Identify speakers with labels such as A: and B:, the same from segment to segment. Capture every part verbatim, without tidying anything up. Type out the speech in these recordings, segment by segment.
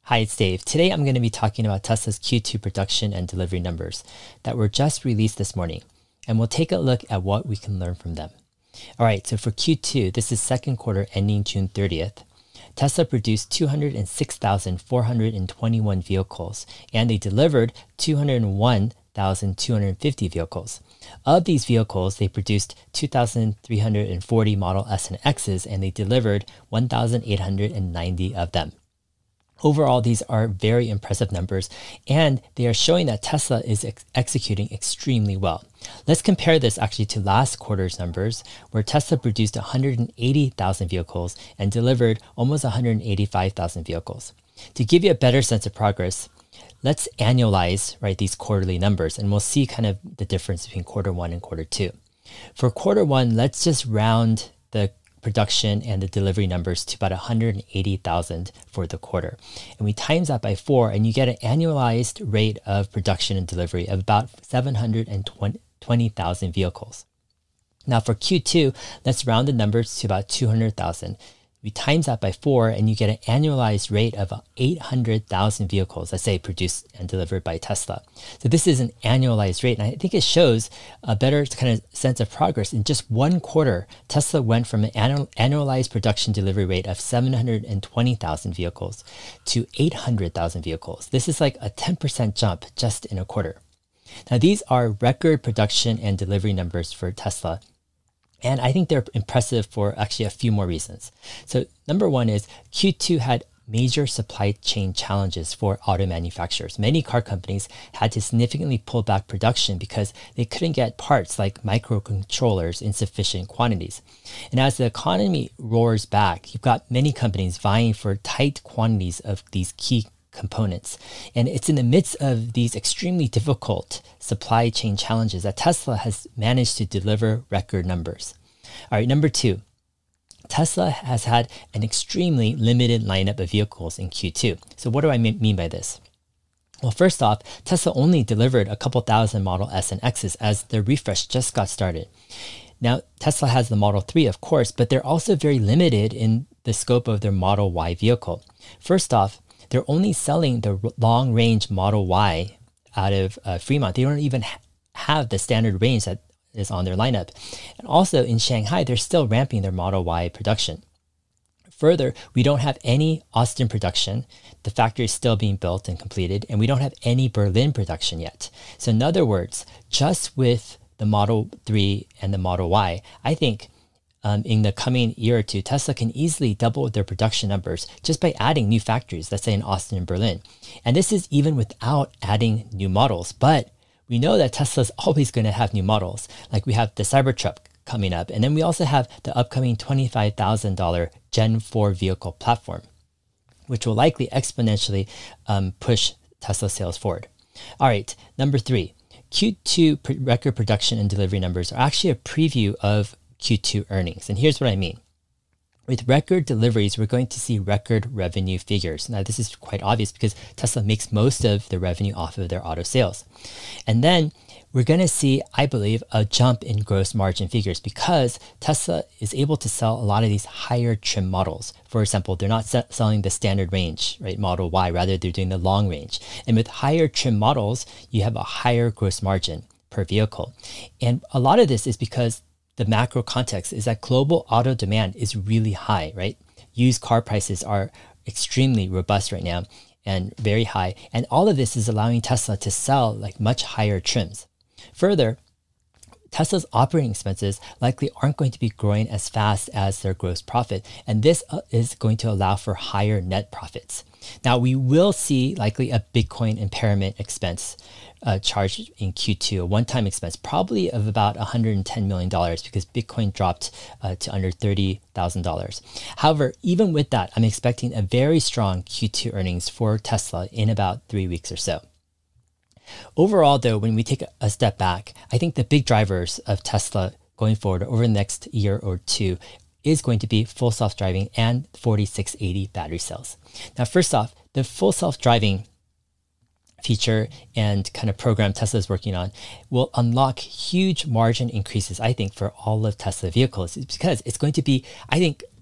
A: Hi, it's Dave. Today I'm going to be talking about Tesla's Q two production and delivery numbers that were just released this morning, and we'll take a look at what we can learn from them. All right, so for Q two, this is second quarter ending June thirtieth. Tesla produced two hundred six thousand four hundred twenty-one vehicles, and they delivered two hundred one thousand two hundred fifty vehicles. Of these vehicles, they produced two thousand three hundred forty Model S and X's, and they delivered one thousand eight hundred ninety of them. Overall, these are very impressive numbers, and they are showing that Tesla is ex executing extremely well. Let's compare this actually to last quarter's numbers, where Tesla produced one hundred eighty thousand vehicles and delivered almost one hundred eighty-five thousand vehicles. To give you a better sense of progress, let's annualize right, these quarterly numbers, and we'll see kind of the difference between quarter one and quarter two. For quarter one, let's just round the production and the delivery numbers to about one hundred eighty thousand for the quarter. And we times that by four, and you get an annualized rate of production and delivery of about seven hundred twenty thousand vehicles. Now for Q two, let's round the numbers to about two hundred thousand. We times that by four, and you get an annualized rate of eight hundred thousand vehicles, let's say, produced and delivered by Tesla. So this is an annualized rate, and I think it shows a better kind of sense of progress. In just one quarter, Tesla went from an annual, annualized production delivery rate of seven hundred twenty thousand vehicles to eight hundred thousand vehicles. This is like a ten percent jump just in a quarter. Now, these are record production and delivery numbers for Tesla, and I think they're impressive for actually a few more reasons. So number one is Q two had major supply chain challenges for auto manufacturers. Many car companies had to significantly pull back production because they couldn't get parts like microcontrollers in sufficient quantities. And as the economy roars back, you've got many companies vying for tight quantities of these key components. And it's in the midst of these extremely difficult supply chain challenges that Tesla has managed to deliver record numbers. All right, number two, Tesla has had an extremely limited lineup of vehicles in Q two. So what do I mean by this? Well, first off, Tesla only delivered a couple thousand Model S and X's as the refresh just got started. Now, Tesla has the Model three, of course, but they're also very limited in the scope of their Model Y vehicle. First off, they're only selling the long-range Model Y out of uh, Fremont. They don't even ha have the standard range that is on their lineup. And also in Shanghai, they're still ramping their Model Y production. Further, we don't have any Austin production. The factory is still being built and completed, and we don't have any Berlin production yet. So in other words, just with the Model three and the Model Y, I think Um, in the coming year or two, Tesla can easily double their production numbers just by adding new factories, let's say in Austin and Berlin. And this is even without adding new models. But we know that Tesla's always going to have new models. Like we have the Cybertruck coming up, and then we also have the upcoming twenty-five thousand dollar Gen four vehicle platform, which will likely exponentially um, push Tesla sales forward. All right, number three, Q two record production and delivery numbers are actually a preview of Q two earnings. And here's what I mean. With record deliveries, we're going to see record revenue figures. Now, this is quite obvious because Tesla makes most of the revenue off of their auto sales. And then we're going to see, I believe, a jump in gross margin figures because Tesla is able to sell a lot of these higher trim models. For example, they're not selling the standard range, right, Model Y, rather they're doing the long range. And with higher trim models, you have a higher gross margin per vehicle. And a lot of this is because the macro context is that global auto demand is really high, right? Used car prices are extremely robust right now and very high. And all of this is allowing Tesla to sell like much higher trims. Further, Tesla's operating expenses likely aren't going to be growing as fast as their gross profit. And this is going to allow for higher net profits. Now, we will see likely a Bitcoin impairment expense uh, charged in Q two, a one-time expense, probably of about one hundred ten million dollars because Bitcoin dropped uh, to under thirty thousand dollars. However, even with that, I'm expecting a very strong Q two earnings for Tesla in about three weeks or so. Overall, though, when we take a step back, I think the big drivers of Tesla going forward over the next year or two is going to be full self-driving and forty-six eighty battery cells. Now, first off, the full self-driving feature and kind of program Tesla is working on will unlock huge margin increases, I think, for all of Tesla vehicles. It's because it's going to be, I think,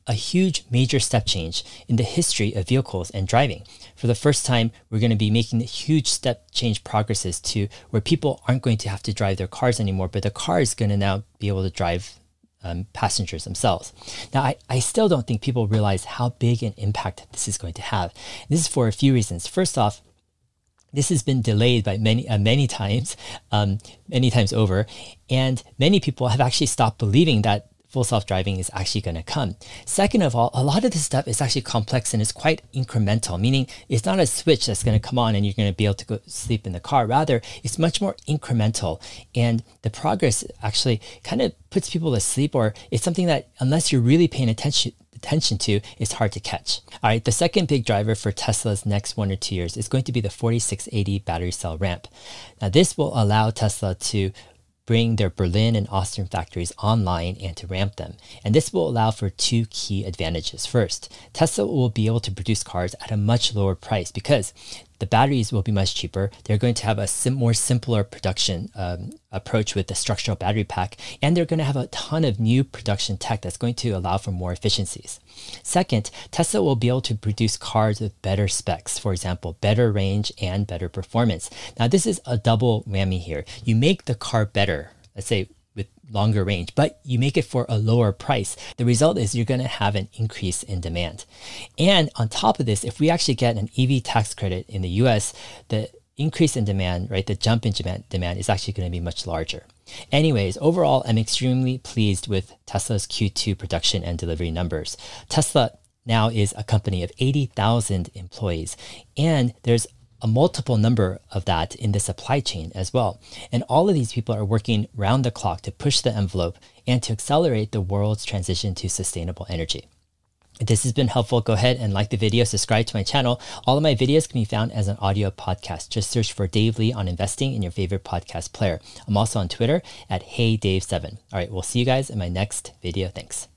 A: a huge major step change in the history of vehicles and driving. For the first time, we're going to be making huge step change progresses to where people aren't going to have to drive their cars anymore, but the car is going to now be able to drive um, passengers themselves. Now, I, I still don't think people realize how big an impact this is going to have. This is for a few reasons. First off, this has been delayed by many, uh, many times, um, many times over, and many people have actually stopped believing that full self-driving is actually going to come. Second of all, a lot of this stuff is actually complex and is quite incremental, meaning it's not a switch that's going to come on and you're going to be able to go sleep in the car. Rather, it's much more incremental, and the progress actually kind of puts people to sleep, or it's something that unless you're really paying attention attention to, it's hard to catch. All right, the second big driver for Tesla's next one or two years is going to be the forty-six eighty battery cell ramp. Now, this will allow Tesla to bring their Berlin and Austin factories online and to ramp them. And this will allow for two key advantages. First, Tesla will be able to produce cars at a much lower price because the batteries will be much cheaper. They're going to have a sim more simpler production um, approach with the structural battery pack, and they're going to have a ton of new production tech that's going to allow for more efficiencies. Second, Tesla will be able to produce cars with better specs, for example, better range and better performance. Now, this is a double whammy here. You make the car better, let's say with longer range, but you make it for a lower price. The result is you're going to have an increase in demand. And on top of this, if we actually get an E V tax credit in the U S, the increase in demand, right, the jump in demand, demand is actually going to be much larger. Anyways, overall, I'm extremely pleased with Tesla's Q two production and delivery numbers. Tesla now is a company of eighty thousand employees, and there's a multiple number of that in the supply chain as well. And all of these people are working round the clock to push the envelope and to accelerate the world's transition to sustainable energy. If this has been helpful, go ahead and like the video, subscribe to my channel. All of my videos can be found as an audio podcast. Just search for Dave Lee on investing in your favorite podcast player. I'm also on Twitter at Hey Dave seven. All right, we'll see you guys in my next video. Thanks.